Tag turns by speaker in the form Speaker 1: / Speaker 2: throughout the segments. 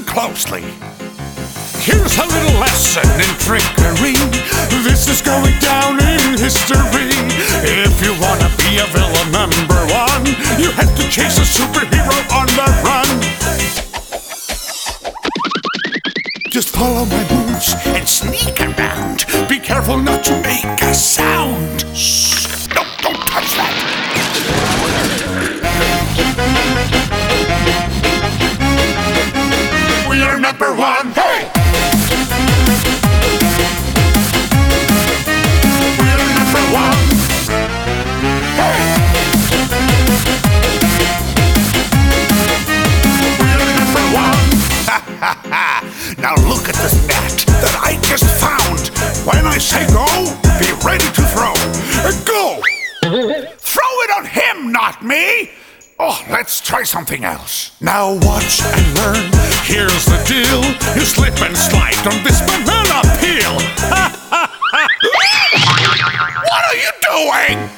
Speaker 1: closely. Here's a little lesson in trickery. This is going down in history. If you wanna be a villain #1, you have to chase a superhero on the run. Just follow my moves and sneak around. Be careful not to make a sound. Shh! Don't touch that. We are #1. Hey! We're #1. Hey! We're #1. Ha ha ha! Now look at this net that I just found. When I say go, be ready to throw. Go! Throw it on him, not me! Oh, let's try something else. Now watch and learn. Here's the deal. You slip and slide on this banana peel. What are you doing?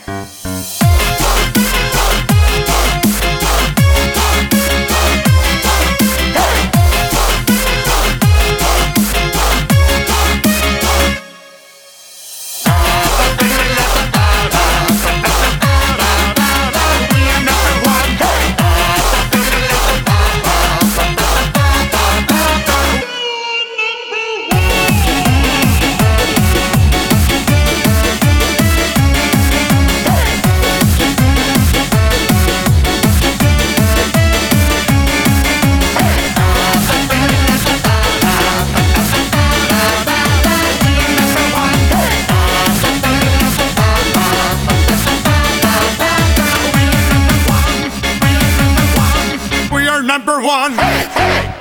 Speaker 1: #1. Hey, hey!